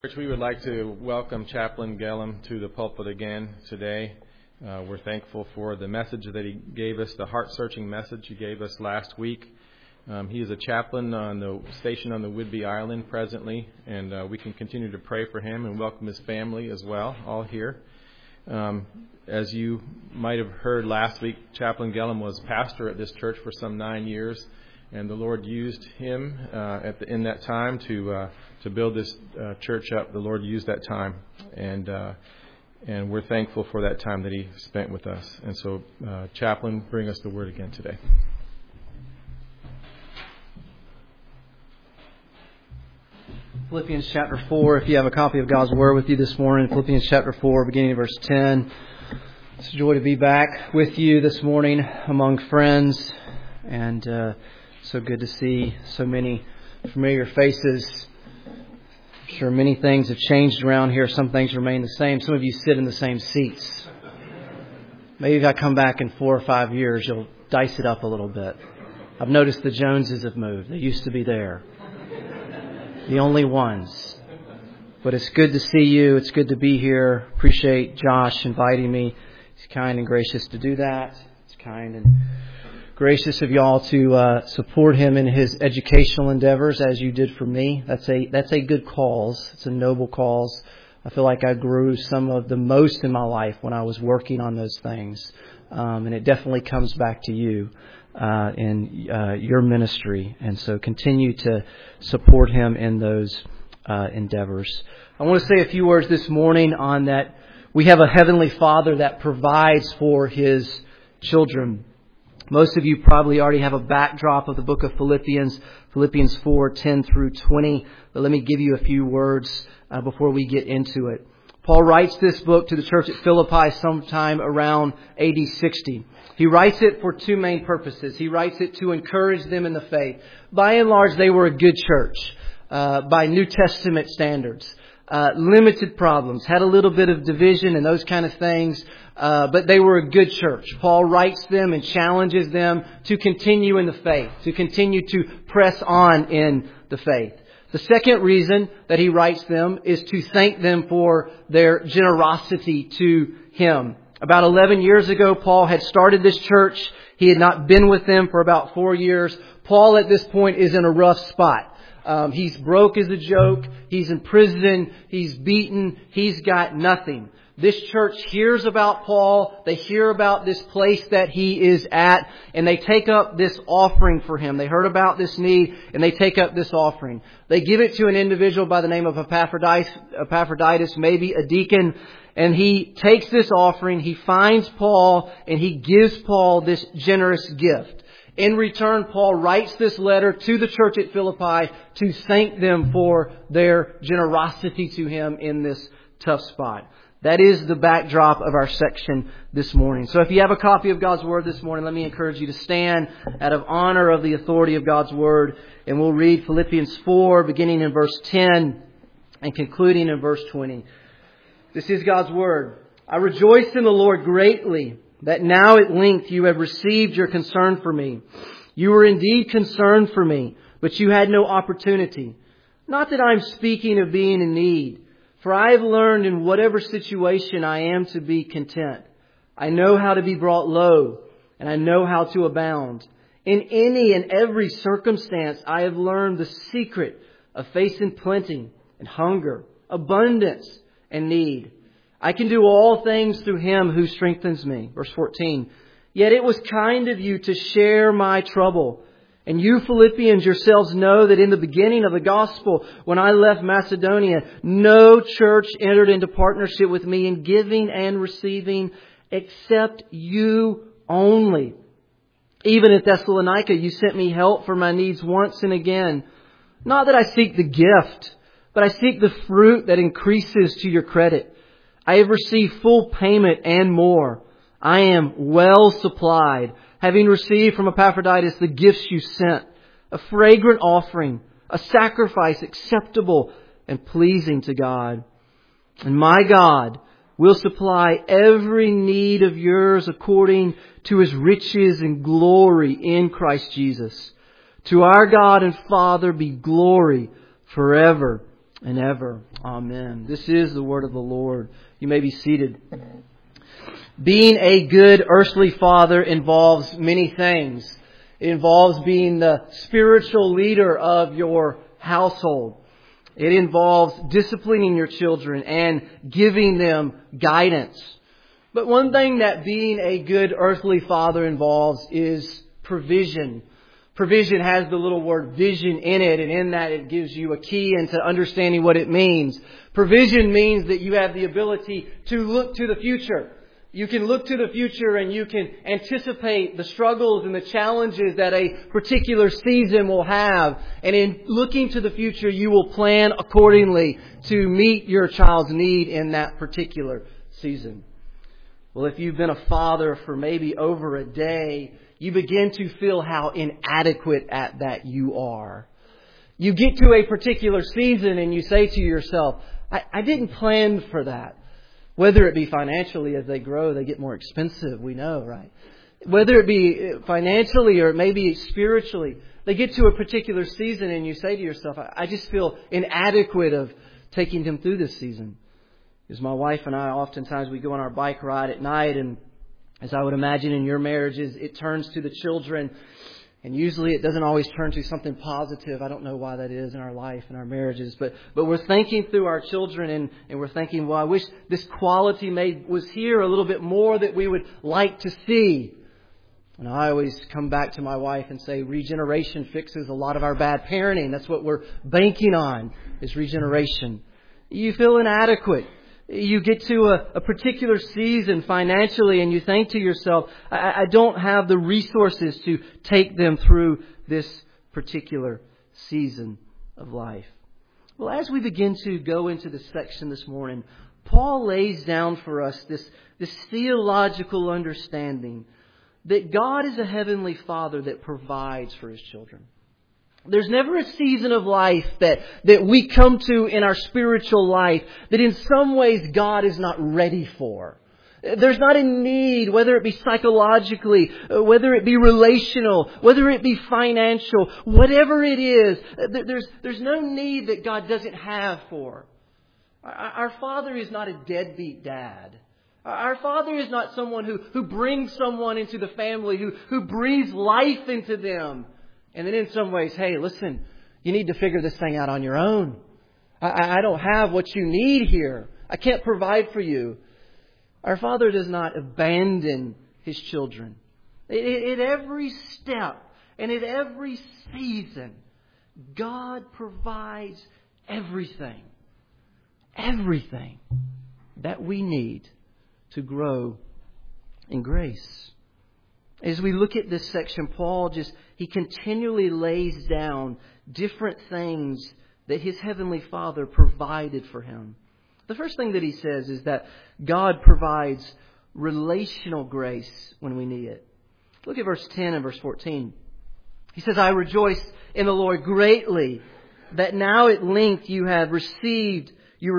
Church, we would like to welcome Chaplain Gellum to the pulpit again today. We're thankful for the message that he gave us, the heart-searching message he gave us last week. He is a chaplain stationed on the Whidbey Island presently, and we can continue to pray for him and welcome his family as well, all here. As you might have heard last week, Chaplain Gellum was pastor at this church for some 9 years, and the Lord used him in that time to build this church up. The Lord used that time, and we're thankful for that time that he spent with us. And so, Chaplain, bring us the word again today. Philippians chapter 4, if you have a copy of God's Word with you this morning, Philippians chapter 4, beginning of verse 10. It's a joy to be back with you this morning among friends, and so good to see so many familiar faces. I'm sure many things have changed around here. Some things remain the same. Some of you sit in the same seats. Maybe if I come back in 4 or 5 years, you'll dice it up a little bit. I've noticed the Joneses have moved. They used to be there. The only ones. But it's good to see you. It's good to be here. Appreciate Josh inviting me. He's kind and gracious to do that. It's kind and gracious of y'all to support him in his educational endeavors as you did for me. That's a good cause. It's a noble cause. I feel like I grew some of the most in my life when I was working on those things. And it definitely comes back to you in your ministry. And so continue to support him in those endeavors. I want to say a few words this morning on that. We have a Heavenly Father that provides for His children. Most of you probably already have a backdrop of the book of Philippians 4:10 through 20. But let me give you a few words before we get into it. Paul writes this book to the church at Philippi sometime around AD 60. He writes it for two main purposes. He writes it to encourage them in the faith. By and large, they were a good church by New Testament standards. Limited problems, had a little bit of division and those kind of things, but they were a good church. Paul writes them and challenges them to continue in the faith, to continue to press on in the faith. The second reason that he writes them is to thank them for their generosity to him. About 11 years ago, Paul had started this church. He had not been with them for about 4 years. Paul at this point is in a rough spot. He's broke as a joke. He's in prison. He's beaten. He's got nothing. This church hears about Paul. They hear about this place that he is at, and they take up this offering for him. They heard about this need, and they take up this offering. They give it to an individual by the name of Epaphroditus, maybe a deacon, and he takes this offering. He finds Paul, and he gives Paul this generous gift. In return, Paul writes this letter to the church at Philippi to thank them for their generosity to him in this tough spot. That is the backdrop of our section this morning. So if you have a copy of God's Word this morning, let me encourage you to stand out of honor of the authority of God's Word. And we'll read Philippians 4, beginning in verse 10 and concluding in verse 20. This is God's Word. I rejoice in the Lord greatly that now at length you have received your concern for me. You were indeed concerned for me, but you had no opportunity. Not that I'm speaking of being in need, for I have learned in whatever situation I am to be content. I know how to be brought low, and I know how to abound. In any and every circumstance I have learned the secret of facing plenty and hunger, abundance and need. I can do all things through Him who strengthens me. Verse 14. Yet it was kind of you to share my trouble. And you Philippians yourselves know that in the beginning of the gospel, when I left Macedonia, no church entered into partnership with me in giving and receiving except you only. Even at Thessalonica, you sent me help for my needs once and again. Not that I seek the gift, but I seek the fruit that increases to your credit. I have received full payment and more. I am well supplied, having received from Epaphroditus the gifts you sent, a fragrant offering, a sacrifice acceptable and pleasing to God. And my God will supply every need of yours according to His riches and glory in Christ Jesus. To our God and Father be glory forever and ever. Amen. This is the word of the Lord. You may be seated. Being a good earthly father involves many things. It involves being the spiritual leader of your household. It involves disciplining your children and giving them guidance. But one thing that being a good earthly father involves is provision. Provision has the little word vision in it, and in that it gives you a key into understanding what it means. Provision means that you have the ability to look to the future. You can look to the future and you can anticipate the struggles and the challenges that a particular season will have. And in looking to the future, you will plan accordingly to meet your child's need in that particular season. Well, if you've been a father for maybe over a day, you begin to feel how inadequate at that you are. You get to a particular season and you say to yourself, I didn't plan for that. Whether it be financially, as they grow, they get more expensive, we know, right? Whether it be financially or maybe spiritually, they get to a particular season and you say to yourself, I just feel inadequate of taking them through this season. Because my wife and I, oftentimes we go on our bike ride at night, and as I would imagine in your marriages, it turns to the children. And usually it doesn't always turn to something positive. I don't know why that is in our life and our marriages. But we're thinking through our children and we're thinking, well, I wish this quality was here a little bit more that we would like to see. And I always come back to my wife and say regeneration fixes a lot of our bad parenting. That's what we're banking on, is regeneration. You feel inadequate. You get to a particular season financially and you think to yourself, I don't have the resources to take them through this particular season of life. Well, as we begin to go into this section this morning, Paul lays down for us this theological understanding that God is a heavenly Father that provides for His children. There's never a season of life that we come to in our spiritual life that in some ways God is not ready for. There's not a need, whether it be psychologically, whether it be relational, whether it be financial, whatever it is, there's no need that God doesn't have for. Our Father is not a deadbeat dad. Our Father is not someone who brings someone into the family, who breathes life into them. And then in some ways, hey, listen, you need to figure this thing out on your own. I don't have what you need here. I can't provide for you. Our Father does not abandon His children. At every step and at every season, God provides everything that we need to grow in grace. As we look at this section, Paul he continually lays down different things that his heavenly Father provided for him. The first thing that he says is that God provides relational grace when we need it. Look at verse 10 and verse 14. He says, I rejoice in the Lord greatly that now at length you have revived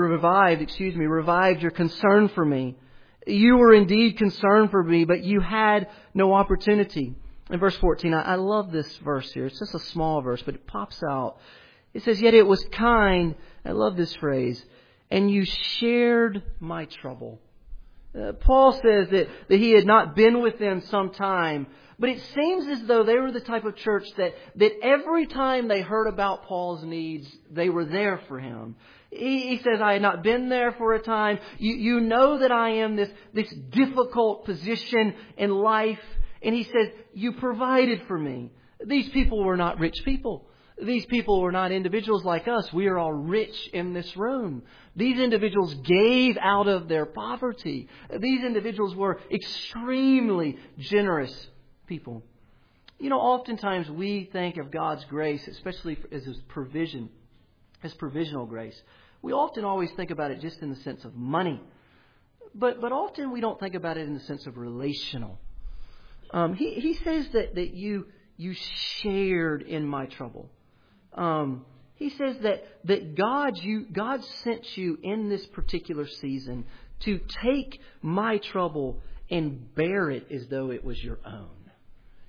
your concern for me. You were indeed concerned for me, but you had no opportunity. In verse 14, I love this verse here. It's just a small verse, but it pops out. It says, yet it was kind. I love this phrase. And you shared my trouble. Paul says that he had not been with them some time, but it seems as though they were the type of church that every time they heard about Paul's needs, they were there for him. He says, I had not been there for a time. You know that I am this difficult position in life. And he says, you provided for me. These people were not rich people. These people were not individuals like us. We are all rich in this room. These individuals gave out of their poverty. These individuals were extremely generous people. You know, oftentimes we think of God's grace, especially as His provision, His provisional grace. We often always think about it just in the sense of money. But often we don't think about it in the sense of relational. He says that you shared in my trouble. He says that God sent you in this particular season to take my trouble and bear it as though it was your own.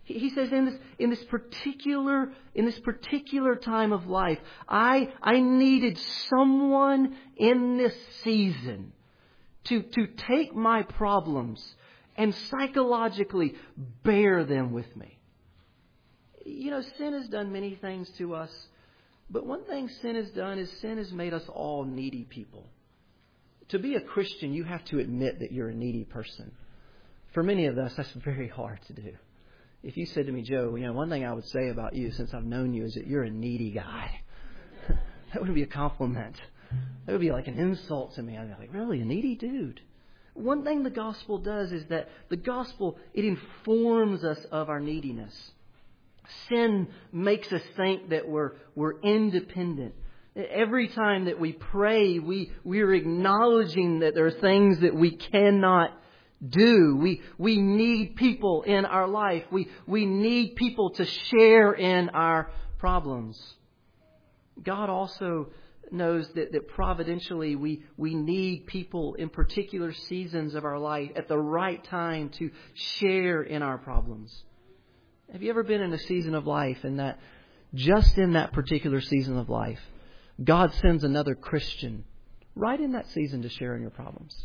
He says in this particular time of life, I needed someone in this season to take my problems and psychologically bear them with me. You know, sin has done many things to us, but one thing sin has done is sin has made us all needy people. To be a Christian, you have to admit that you're a needy person. For many of us, that's very hard to do. If you said to me, Joe, you know, one thing I would say about you since I've known you is that you're a needy guy. That would be a compliment. That would be like an insult to me. I'd be like, really, a needy dude? One thing the gospel does is that the gospel, it informs us of our neediness. Sin makes us think that we're independent. Every time that we pray, we're acknowledging that there are things that we cannot do. We need people in our life. We need people to share in our problems. God also knows that providentially we need people in particular seasons of our life at the right time to share in our problems. Have you ever been in a season of life and that just in that particular season of life, God sends another Christian right in that season to share in your problems?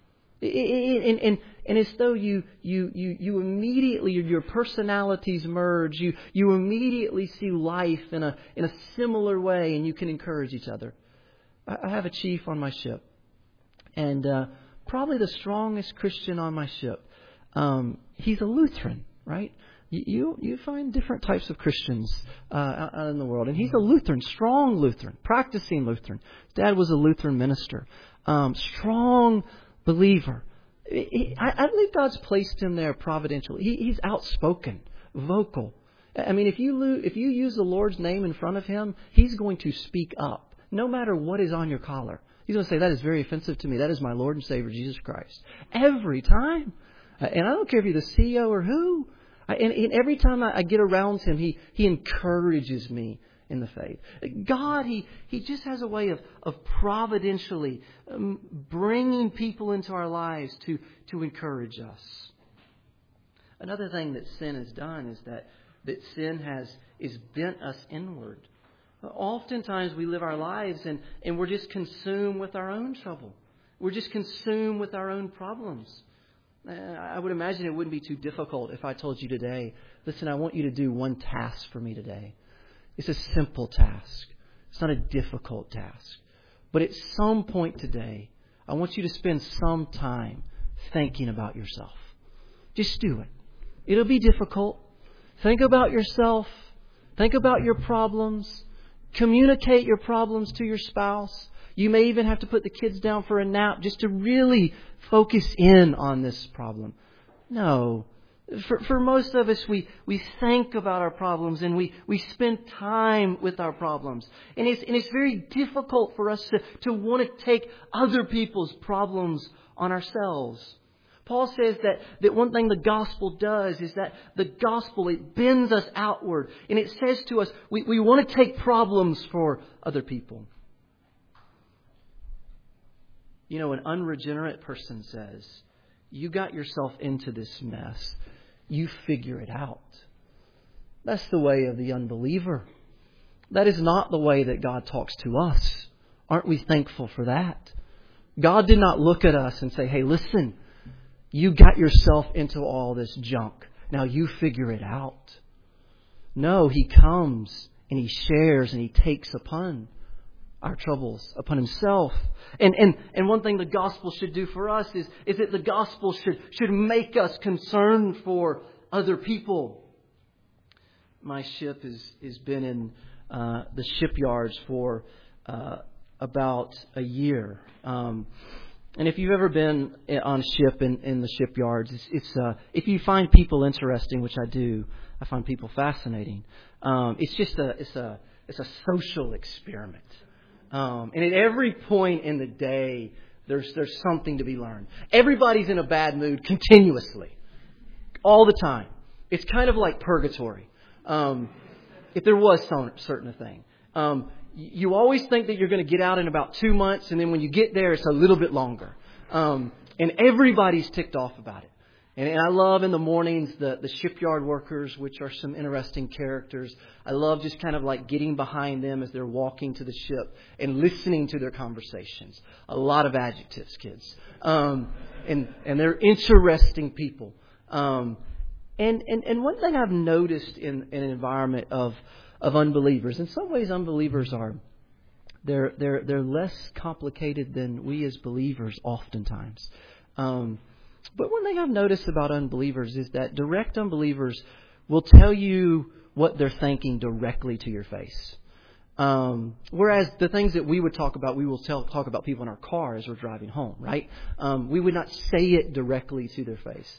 And as though you immediately, your personalities merge, you immediately see life in a similar way, and you can encourage each other. I have a chief on my ship, and probably the strongest Christian on my ship. He's a Lutheran, right? You find different types of Christians out in the world, and he's a Lutheran, strong Lutheran, practicing Lutheran. His dad was a Lutheran minister, strong believer. I believe God's placed him there providentially. He's outspoken, vocal. I mean, if you use the Lord's name in front of him, he's going to speak up, no matter what is on your collar. He's going to say, that is very offensive to me. That is my Lord and Savior, Jesus Christ. Every time. And I don't care if you're the CEO or who. And every time I get around him, he encourages me in the faith. God, He just has a way of providentially bringing people into our lives to encourage us. Another thing that sin has done is that sin is bent us inward. Oftentimes we live our lives and we're just consumed with our own trouble. We're just consumed with our own problems. I would imagine it wouldn't be too difficult if I told you today, listen, I want you to do one task for me today. It's a simple task. It's not a difficult task. But at some point today, I want you to spend some time thinking about yourself. Just do it. It'll be difficult. Think about yourself. Think about your problems. Communicate your problems to your spouse. You may even have to put the kids down for a nap just to really focus in on this problem. No. For most of us, we think about our problems and we spend time with our problems. And it's very difficult for us to want to take other people's problems on ourselves. Paul says that one thing the gospel does is that the gospel, it bends us outward. And it says to us, we want to take problems for other people. You know, an unregenerate person says, you got yourself into this mess. You figure it out. That's the way of the unbeliever. That is not the way that God talks to us. Aren't we thankful for that? God did not look at us and say, hey, listen, you got yourself into all this junk. Now you figure it out. No, He comes and He shares and He takes upon our troubles upon Himself. And one thing the gospel should do for us is that the gospel should make us concerned for other people. My ship has been in the shipyards for about a year. And if you've ever been on a ship in the shipyards, it's if you find people interesting, which I do, I find people fascinating. It's a social experiment. And at every point in the day, there's something to be learned. Everybody's in a bad mood continuously, all the time. It's kind of like purgatory. If there was some certain thing, you always think that you're going to get out in about 2 months, and then when you get there, it's a little bit longer. And everybody's ticked off about it. And I love in the mornings the shipyard workers, which are some interesting characters. I love just kind of like getting behind them as they're walking to the ship and listening to their conversations. A lot of adjectives, kids. And they're interesting people. And one thing I've noticed in an environment of unbelievers, in some ways unbelievers they're less complicated than we as believers oftentimes. But one thing I've noticed about unbelievers is that direct unbelievers will tell you what they're thinking directly to your face. Whereas the things that we would talk about, we will talk about people in our car as we're driving home, right? We would not say it directly to their face.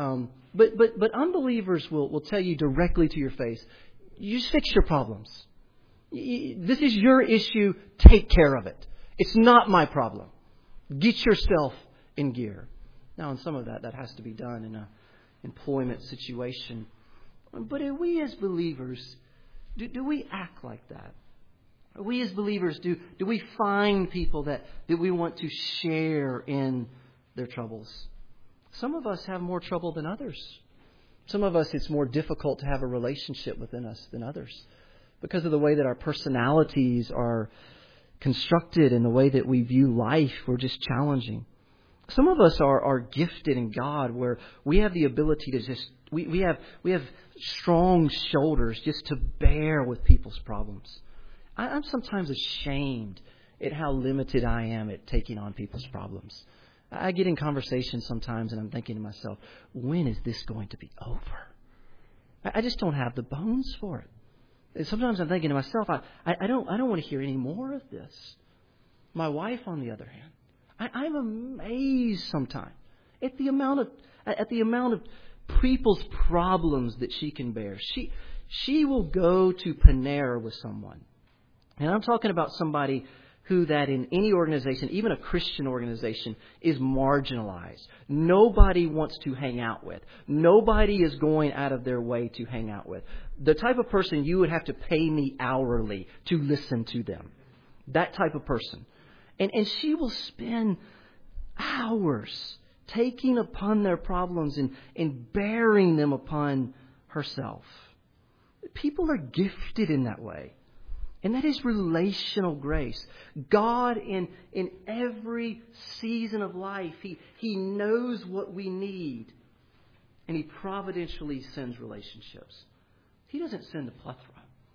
But unbelievers will tell you directly to your face, you just fix your problems. This is your issue. Take care of it. It's not my problem. Get yourself in gear. Now, in some of that has to be done in an employment situation. But are we as believers, do we act like that? Are we as believers, do we find people that we want to share in their troubles? Some of us have more trouble than others. Some of us, it's more difficult to have a relationship within us than others because of the way that our personalities are constructed and the way that we view life. We're just challenging. Some of us are gifted in God where we have the ability to just, we have strong shoulders just to bear with people's problems. I'm sometimes ashamed at how limited I am at taking on people's problems. I get in conversations sometimes and I'm thinking to myself, when is this going to be over? I just don't have the bones for it. And sometimes I'm thinking to myself, I don't want to hear any more of this. My wife, on the other hand, I'm amazed sometimes at the amount of people's problems that she can bear. She will go to Panera with someone. And I'm talking about somebody who that in any organization, even a Christian organization, is marginalized. Nobody wants to hang out with. Nobody is going out of their way to hang out with. The type of person you would have to pay me hourly to listen to them. That type of person. And she will spend hours taking upon their problems and bearing them upon herself. People are gifted in that way. And that is relational grace. God in every season of life, He knows what we need. And He providentially sends relationships. He doesn't send a plethora.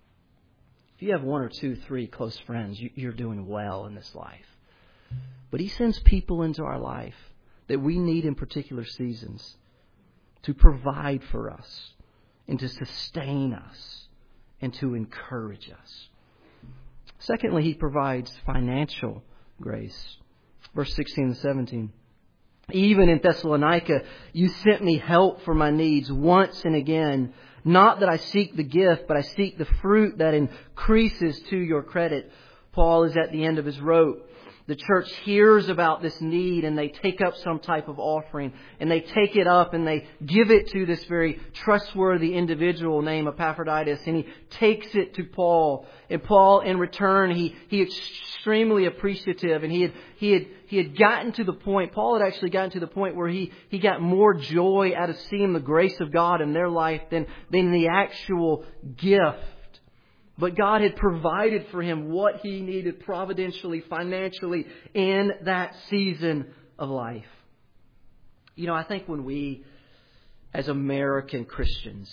If you have 1 or 2, 3 close friends, you're doing well in this life. But He sends people into our life that we need in particular seasons to provide for us and to sustain us and to encourage us. Secondly, He provides financial grace. Verse 16 and 17. Even in Thessalonica, you sent me help for my needs once and again. Not that I seek the gift, but I seek the fruit that increases to your credit. Paul is at the end of his rope. The church hears about this need and they take up some type of offering and they take it up and they give it to this very trustworthy individual named Epaphroditus, and he takes it to Paul. And Paul, in return, he extremely appreciative, and he had gotten to the point, Paul had actually gotten to the point where he got more joy out of seeing the grace of God in their life than the actual gift. But God had provided for him what he needed providentially, financially in that season of life. You know, I think when we, as American Christians,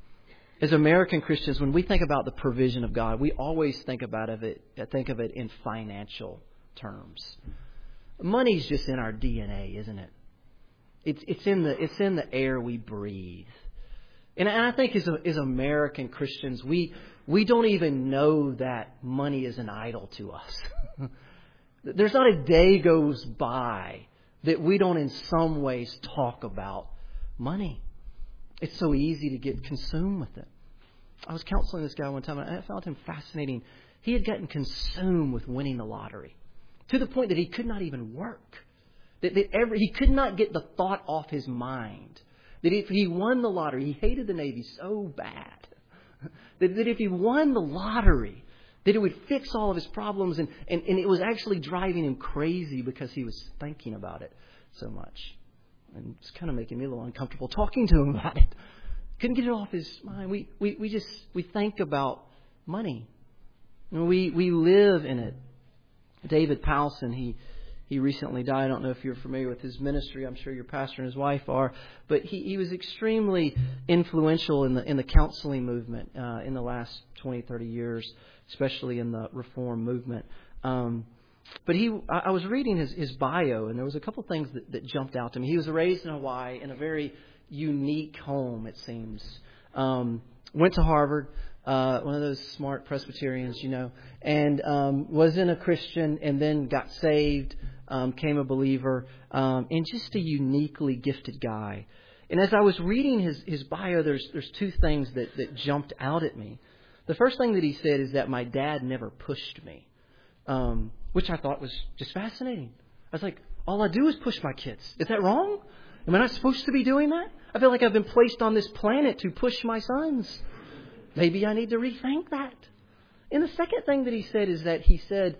when we think about the provision of God, we always think of it in financial terms. Money's just in our DNA, isn't it? It's in the air we breathe. And I think as American Christians, we don't even know that money is an idol to us. There's not a day goes by that we don't in some ways talk about money. It's so easy to get consumed with it. I was counseling this guy one time and I found him fascinating. He had gotten consumed with winning the lottery to the point that he could not even work. He could not get the thought off his mind that if he won the lottery, he hated the Navy so bad, that if he won the lottery, that it would fix all of his problems, and it was actually driving him crazy because he was thinking about it so much. And it's kind of making me a little uncomfortable talking to him about it. Couldn't get it off his mind. We think about money. We live in it. David Powelson, he recently died. I don't know if you're familiar with his ministry. I'm sure your pastor and his wife are. But he was extremely influential in the counseling movement in the last 20, 30 years, especially in the Reform movement. But I was reading his bio, and there was a couple things that jumped out to me. He was raised in Hawaii in a very unique home, it seems. Went to Harvard, one of those smart Presbyterians, and was in a Christian, and then got saved, became a believer, and just a uniquely gifted guy. And as I was reading his bio, there's two things that jumped out at me. The first thing that he said is that my dad never pushed me. Which I thought was just fascinating. I was like, all I do is push my kids. Is that wrong? Am I not supposed to be doing that? I feel like I've been placed on this planet to push my sons. Maybe I need to rethink that. And the second thing that he said is that he said,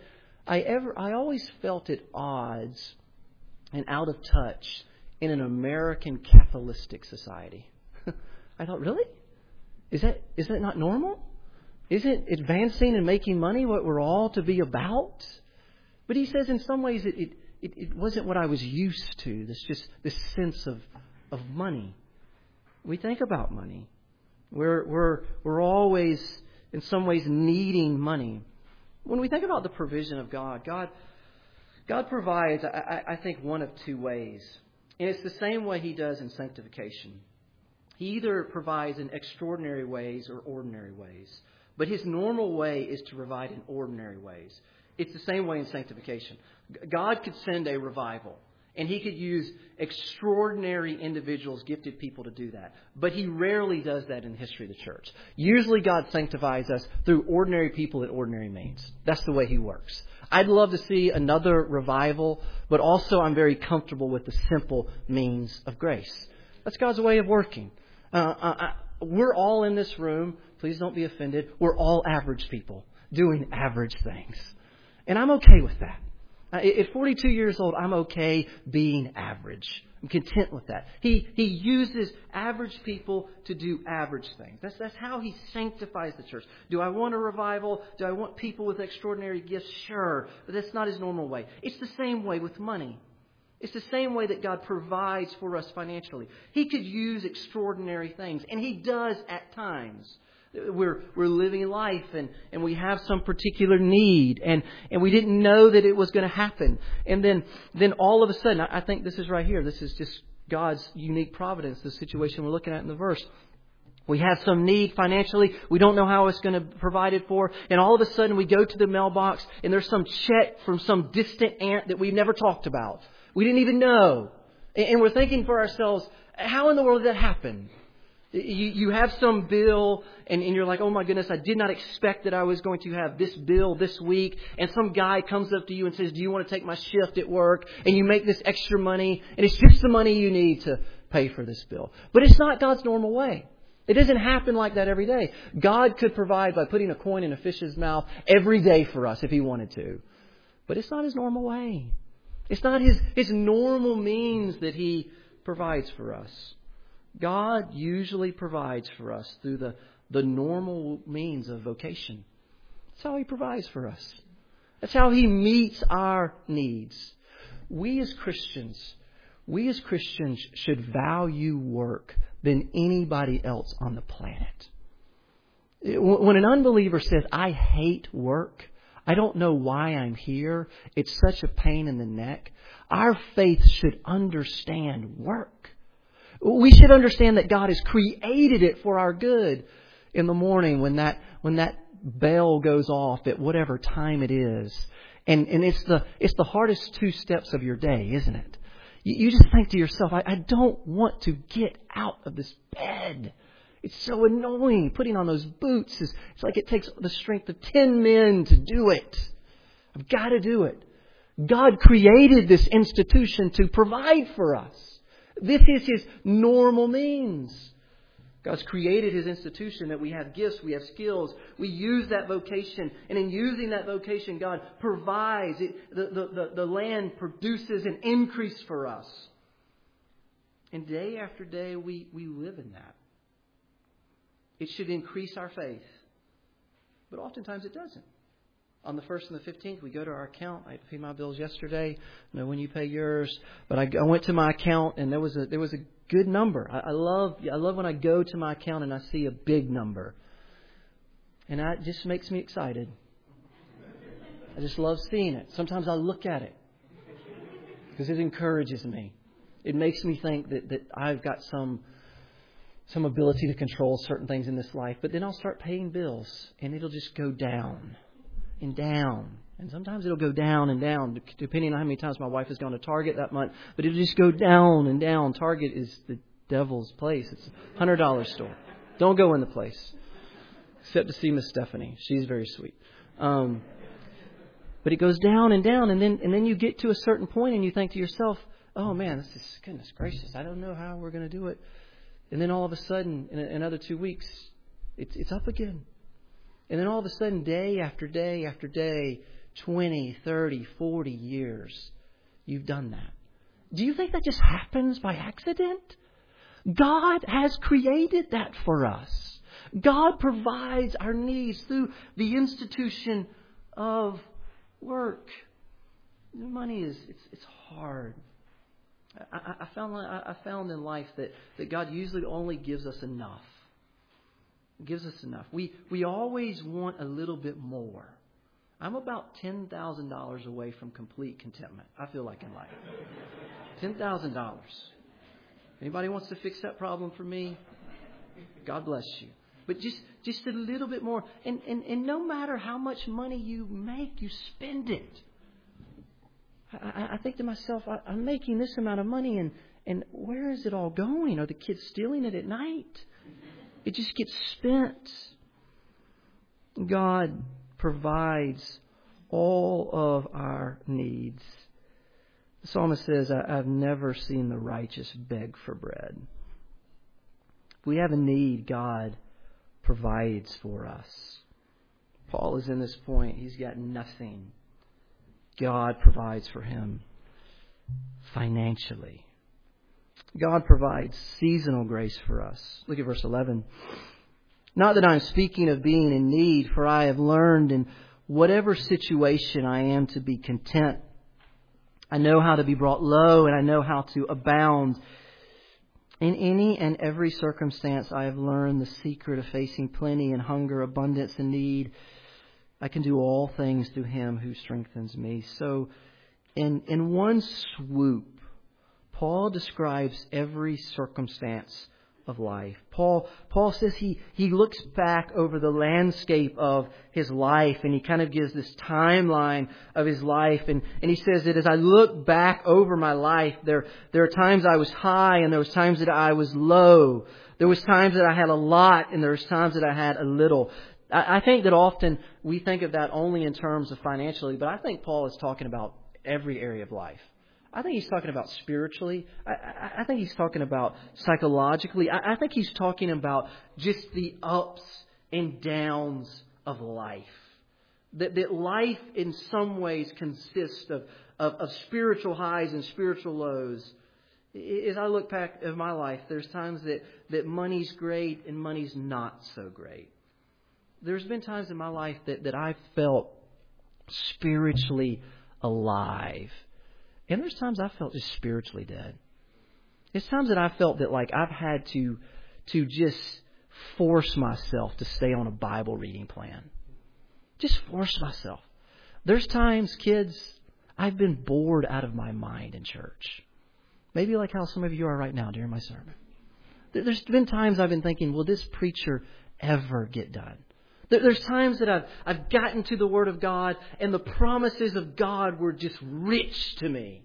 I always felt at odds and out of touch in an American Catholicistic society. I thought, really? Is that not normal? Isn't advancing and making money what we're all to be about? But he says in some ways it wasn't what I was used to. This sense of money. We think about money. We're always in some ways needing money. When we think about the provision of God provides, I think, one of two ways. And it's the same way He does in sanctification. He either provides in extraordinary ways or ordinary ways. But His normal way is to provide in ordinary ways. It's the same way in sanctification. God could send a revival, and He could use extraordinary individuals, gifted people to do that. But He rarely does that in the history of the church. Usually God sanctifies us through ordinary people at ordinary means. That's the way He works. I'd love to see another revival, but also I'm very comfortable with the simple means of grace. That's God's way of working. We're all in this room. Please don't be offended. We're all average people doing average things. And I'm okay with that. At 42 years old, I'm okay being average. I'm content with that. He uses average people to do average things. That's how He sanctifies the church. Do I want a revival? Do I want people with extraordinary gifts? Sure. But that's not His normal way. It's the same way with money. It's the same way that God provides for us financially. He could use extraordinary things, and He does at times. We're living life and we have some particular need and we didn't know that it was going to happen. And then all of a sudden, I think this is right here. This is just God's unique providence, the situation we're looking at in the verse. We have some need financially. We don't know how it's going to provide it for. And all of a sudden we go to the mailbox and there's some check from some distant aunt that we've never talked about. We didn't even know. And we're thinking for ourselves, how in the world did that happen? You have some bill and you're like, oh my goodness, I did not expect that I was going to have this bill this week. And some guy comes up to you and says, do you want to take my shift at work? And you make this extra money and it's just the money you need to pay for this bill. But it's not God's normal way. It doesn't happen like that every day. God could provide by putting a coin in a fish's mouth every day for us if He wanted to. But it's not His normal way. It's not His normal means that He provides for us. God usually provides for us through the normal means of vocation. That's how He provides for us. That's how He meets our needs. We as Christians should value work than anybody else on the planet. When an unbeliever says, I hate work, I don't know why I'm here, it's such a pain in the neck, our faith should understand work. We should understand that God has created it for our good. In the morning when that bell goes off at whatever time it is. And it's the hardest 2 steps of your day, isn't it? You just think to yourself, I don't want to get out of this bed. It's so annoying. Putting on those boots it's like it takes the strength of 10 men to do it. I've got to do it. God created this institution to provide for us. This is His normal means. God's created His institution that we have gifts, we have skills. We use that vocation. And in using that vocation, God provides. The land produces an increase for us. And day after day, we live in that. It should increase our faith. But oftentimes it doesn't. On the 1st and the 15th, we go to our account. I paid my bills yesterday. I know when you pay yours. But I went to my account, and there was a good number. I love when I go to my account and I see a big number. And that just makes me excited. I just love seeing it. Sometimes I look at it because it encourages me. It makes me think that I've got some ability to control certain things in this life. But then I'll start paying bills, and it'll just go down and down. And sometimes it'll go down and down, depending on how many times my wife has gone to Target that month. But it'll just go down and down. Target is the devil's place. It's a $100 store. Don't go in the place. Except to see Miss Stephanie. She's very sweet. But it goes down and down. And then you get to a certain point and you think to yourself, oh man, this is, goodness gracious, I don't know how we're going to do it. And then all of a sudden, in another 2 weeks, it's up again. And then all of a sudden, day after day after day, 20, 30, 40 years, you've done that. Do you think that just happens by accident? God has created that for us. God provides our needs through the institution of work. Money it's hard. I found in life that God usually only gives us enough. Gives us enough. We always want a little bit more. I'm about $10,000 away from complete contentment, I feel like, in life. $10,000. Anybody wants to fix that problem for me? God bless you. But just a little bit more. And no matter how much money you make, you spend it. I think to myself, I'm making this amount of money, and where is it all going? Are the kids stealing it at night? It just gets spent. God provides all of our needs. The psalmist says, I've never seen the righteous beg for bread. If we have a need, God provides for us. Paul is in this point. He's got nothing. God provides for him financially. God provides seasonal grace for us. Look at verse 11. Not that I'm speaking of being in need, for I have learned in whatever situation I am to be content. I know how to be brought low, and I know how to abound. In any and every circumstance, I have learned the secret of facing plenty and hunger, abundance and need. I can do all things through Him who strengthens me. So, in one swoop, Paul describes every circumstance of life. Paul says he looks back over the landscape of his life, and he kind of gives this timeline of his life, and he says that as I look back over my life, there are times I was high and there was times that I was low. There was times that I had a lot and there was times that I had a little. I think that often we think of that only in terms of financially, but I think Paul is talking about every area of life. I think he's talking about spiritually. I think he's talking about psychologically. I think he's talking about just the ups and downs of life. That life in some ways consists of spiritual highs and spiritual lows. As I look back at my life, there's times that money's great and money's not so great. There's been times in my life that I've felt spiritually alive. And there's times I felt just spiritually dead. There's times that I felt that like I've had to just force myself to stay on a Bible reading plan. Just force myself. There's times, kids, I've been bored out of my mind in church. Maybe like how some of you are right now during my sermon. There's been times I've been thinking, will this preacher ever get done? There's times that I've gotten to the Word of God and the promises of God were just rich to me.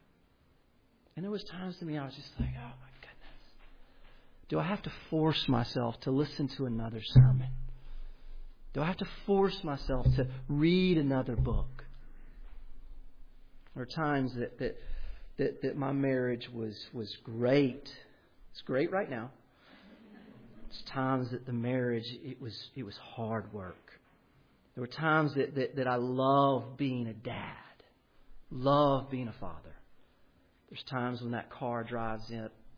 And there was times to me I was just like, oh my goodness. Do I have to force myself to listen to another sermon? Do I have to force myself to read another book? There are times that my marriage was great. It's great right now. It's times that the marriage, it was hard work. There were times that I loved being a dad, loved being a father. There's times when that car drives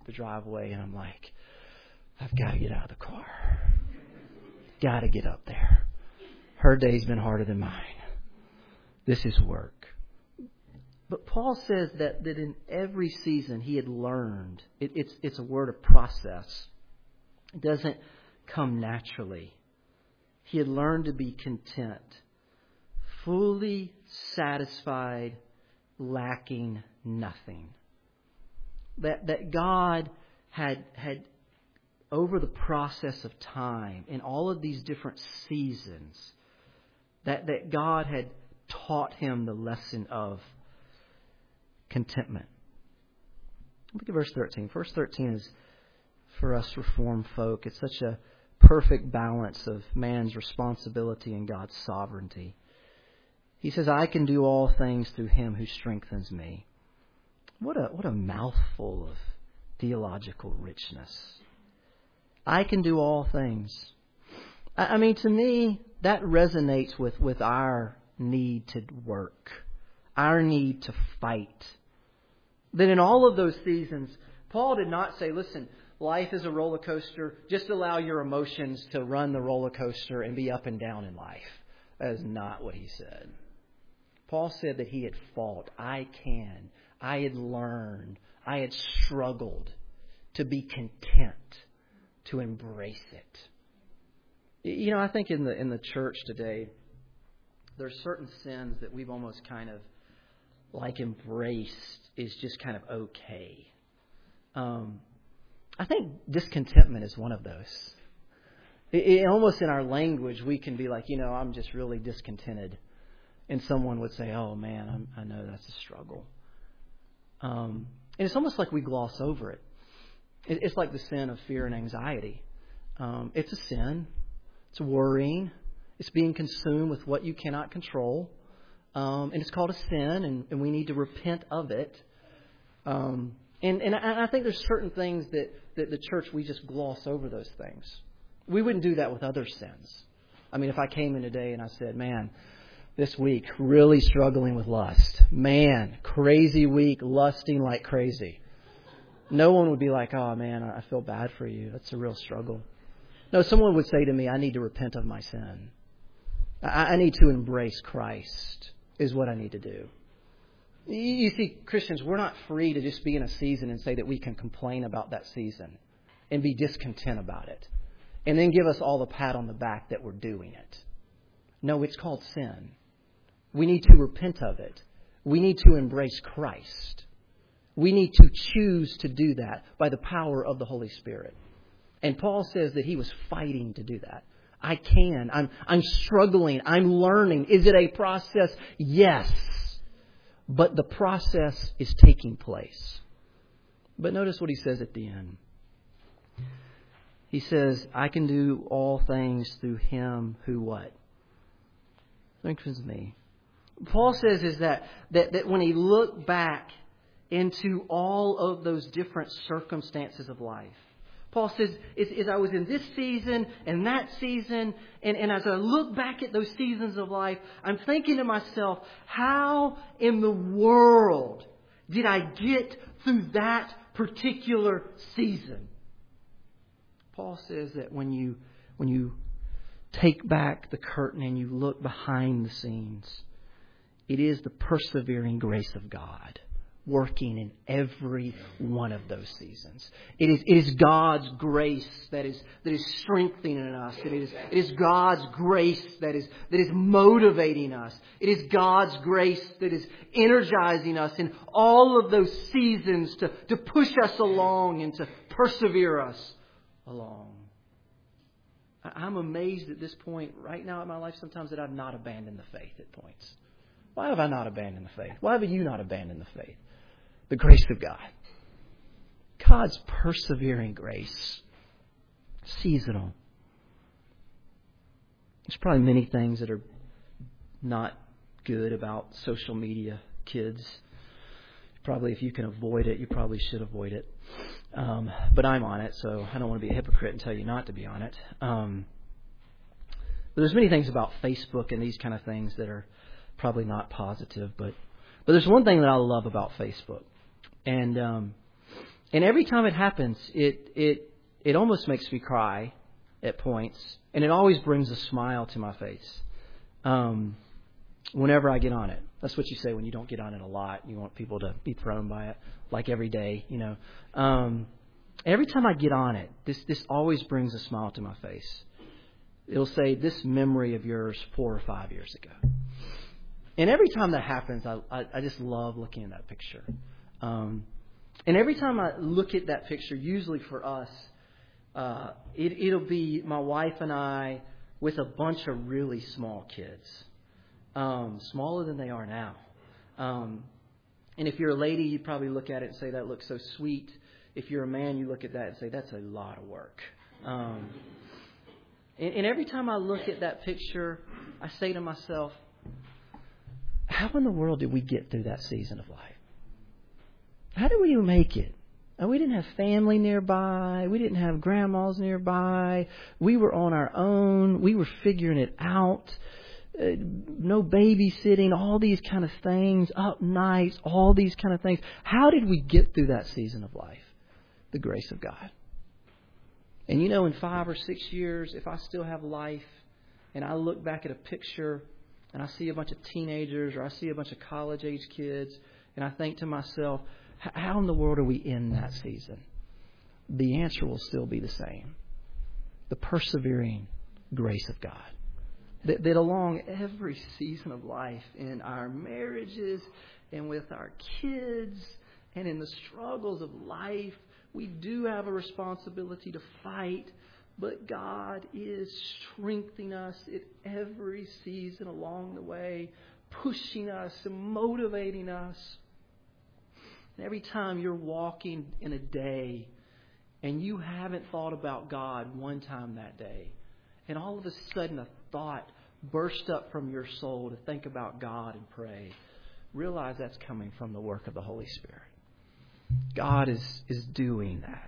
the driveway, and I'm like, I've got to get out of the car. Got to get up there. Her day's been harder than mine. This is work. But Paul says that in every season he had learned. It's a word of process. It doesn't come naturally. He had learned to be content, fully satisfied, lacking nothing. That God had over the process of time, in all of these different seasons, that God had taught him the lesson of contentment. Look at verse 13. Verse 13 is, for us Reformed folk, it's such a perfect balance of man's responsibility and God's sovereignty. He says, I can do all things through Him who strengthens me. What a mouthful of theological richness. I can do all things. I mean, to me, that resonates with our need to work, our need to fight. That in all of those seasons, Paul did not say, listen, life is a roller coaster. Just allow your emotions to run the roller coaster and be up and down in life. That is not what he said. Paul said that he had fought. I had learned. I had struggled to be content, to embrace it. You know, I think in the church today, there's certain sins that we've almost kind of like embraced is just kind of okay. I think discontentment is one of those. Almost in our language, we can be like, I'm just really discontented. And someone would say, oh man, I know that's a struggle. And it's almost like we gloss over it. It's like the sin of fear and anxiety. It's a sin. It's worrying. It's being consumed with what you cannot control. And it's called a sin, and we need to repent of it. And I think there's certain things that the church, we just gloss over those things. We wouldn't do that with other sins. I mean, if I came in today and I said, man, this week, really struggling with lust. Man, crazy week, lusting like crazy. No one would be like, oh man, I feel bad for you. That's a real struggle. No, someone would say to me, I need to repent of my sin. I need to embrace Christ, is what I need to do. You see, Christians, we're not free to just be in a season and say that we can complain about that season and be discontent about it. And then give us all the pat on the back that we're doing it. No, it's called sin. We need to repent of it. We need to embrace Christ. We need to choose to do that by the power of the Holy Spirit. And Paul says that he was fighting to do that. I can. I'm struggling. I'm learning. Is it a process? Yes. But the process is taking place. But notice what he says at the end. He says, I can do all things through Him who what? Strengthens me. Paul says is that when he looked back into all of those different circumstances of life, Paul says, as I was in this season and that season, and as I look back at those seasons of life, I'm thinking to myself, how in the world did I get through that particular season? Paul says that when you take back the curtain and you look behind the scenes, it is the persevering grace of God working in every one of those seasons. It is God's grace that is strengthening us. It is God's grace that is motivating us. It is God's grace that is energizing us in all of those seasons to push us along and to persevere us along. I'm amazed at this point right now in my life sometimes that I've not abandoned the faith at points. Why have I not abandoned the faith? Why have you not abandoned the faith? The grace of God. God's persevering grace. Seasonal. There's probably many things that are not good about social media, kids. Probably if you can avoid it, you probably should avoid it. But I'm on it, so I don't want to be a hypocrite and tell you not to be on it. But there's many things about Facebook and these kind of things that are probably not positive. But there's one thing that I love about Facebook. And And every time it happens, it almost makes me cry at points. And it always brings a smile to my face whenever I get on it. That's what you say when you don't get on it a lot. You want people to be thrown by it, like every day, you know. Every time I get on it, this always brings a smile to my face. It'll say, this memory of yours 4 or 5 years ago. And every time that happens, I just love looking at that picture. And every time I look at that picture, usually for us, it'll be my wife and I with a bunch of really small kids. Smaller than they are now. And if you're a lady, you'd probably look at it and say, that looks so sweet. If you're a man, you look at that and say, that's a lot of work. And every time I look at that picture, I say to myself, how in the world did we get through that season of life? How did we even make it? We didn't have family nearby. We didn't have grandmas nearby. We were on our own. We were figuring it out. No babysitting, all these kind of things, up nights, all these kind of things. How did we get through that season of life? The grace of God. And you know, in 5 or 6 years, if I still have life and I look back at a picture and I see a bunch of teenagers or I see a bunch of college-age kids and I think to myself, how in the world are we in that season? The answer will still be the same. The persevering grace of God. That along every season of life, in our marriages and with our kids and in the struggles of life, we do have a responsibility to fight, but God is strengthening us at every season along the way, pushing us and motivating us. And every time you're walking in a day and you haven't thought about God one time that day, and all of a sudden a thought burst up from your soul to think about God and pray, realize that's coming from the work of the Holy Spirit. God is doing that.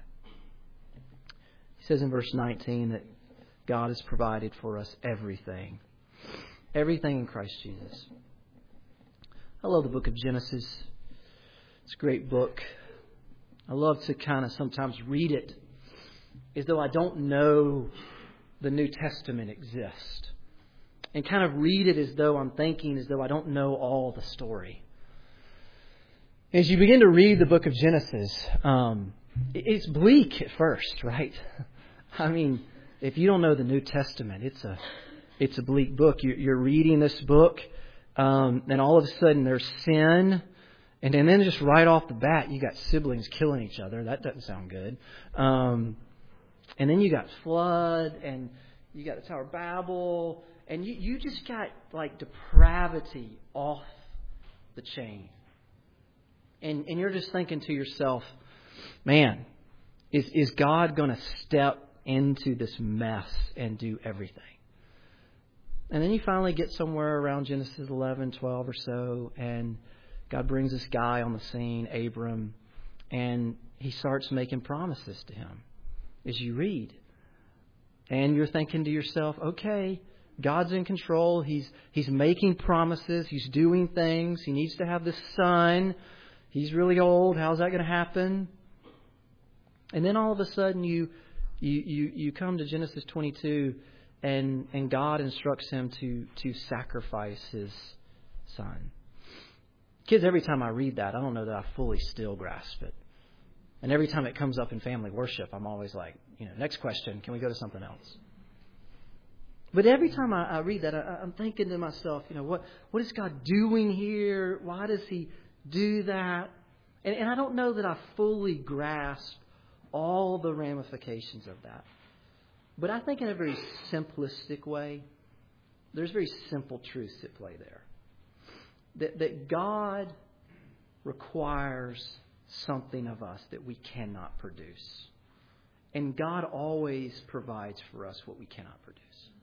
He says in verse 19 that God has provided for us everything. Everything in Christ Jesus. I love the book of Genesis. It's a great book. I love to kind of sometimes read it as though I don't know the New Testament exists. And kind of read it as though I'm thinking as though I don't know all the story. As you begin to read the book of Genesis, it's bleak at first, right? I mean, if you don't know the New Testament, it's a bleak book. You're reading this book, and all of a sudden there's sin. And then just right off the bat, you got siblings killing each other. That doesn't sound good. And then you got flood, and you got the Tower of Babel, and you just got like depravity off the chain. And you're just thinking to yourself, man, is God going to step into this mess and do everything? And then you finally get somewhere around Genesis 11, 12 or so, and God brings this guy on the scene, Abram, and He starts making promises to him as you read. And you're thinking to yourself, okay, God's in control. He's making promises. He's doing things. He needs to have this son. He's really old. How's that going to happen? And then all of a sudden you come to Genesis 22 and God instructs him to sacrifice his son. Kids, every time I read that, I don't know that I fully still grasp it. And every time it comes up in family worship, I'm always like, next question, can we go to something else? But every time I read that, I'm thinking to myself, what is God doing here? Why does He do that? And I don't know that I fully grasp all the ramifications of that. But I think in a very simplistic way, there's very simple truths at play there. That God requires something of us that we cannot produce. And God always provides for us what we cannot produce.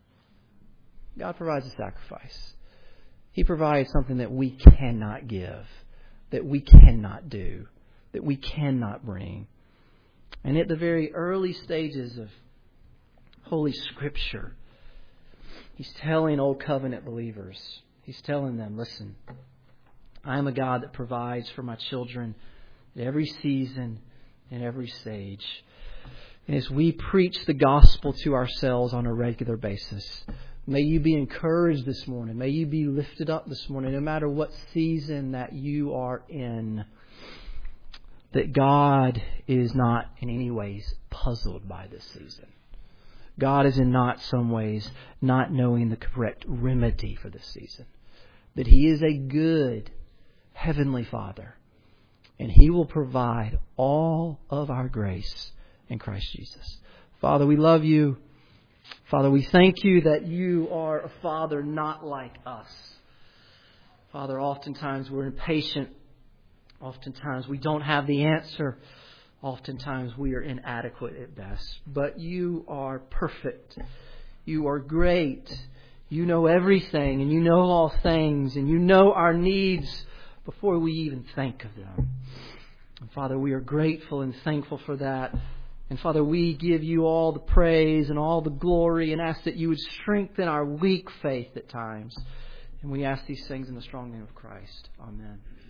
God provides a sacrifice. He provides something that we cannot give, that we cannot do, that we cannot bring. And at the very early stages of Holy Scripture, He's telling Old Covenant believers, He's telling them, listen, I am a God that provides for my children at every season, in every stage. And as we preach the gospel to ourselves on a regular basis, may you be encouraged this morning. May you be lifted up this morning, no matter what season that you are in, that God is not in any ways puzzled by this season. God is in not some ways not knowing the correct remedy for this season. That He is a good Heavenly Father, and He will provide all of our grace in Christ Jesus. Father, we love You. Father, we thank You that You are a Father not like us. Father, oftentimes we're impatient. Oftentimes we don't have the answer. Oftentimes we are inadequate at best. But You are perfect. You are great. You know everything, and You know all things, and You know our needs before we even think of them. And Father, we are grateful and thankful for that. And Father, we give You all the praise and all the glory and ask that You would strengthen our weak faith at times. And we ask these things in the strong name of Christ. Amen.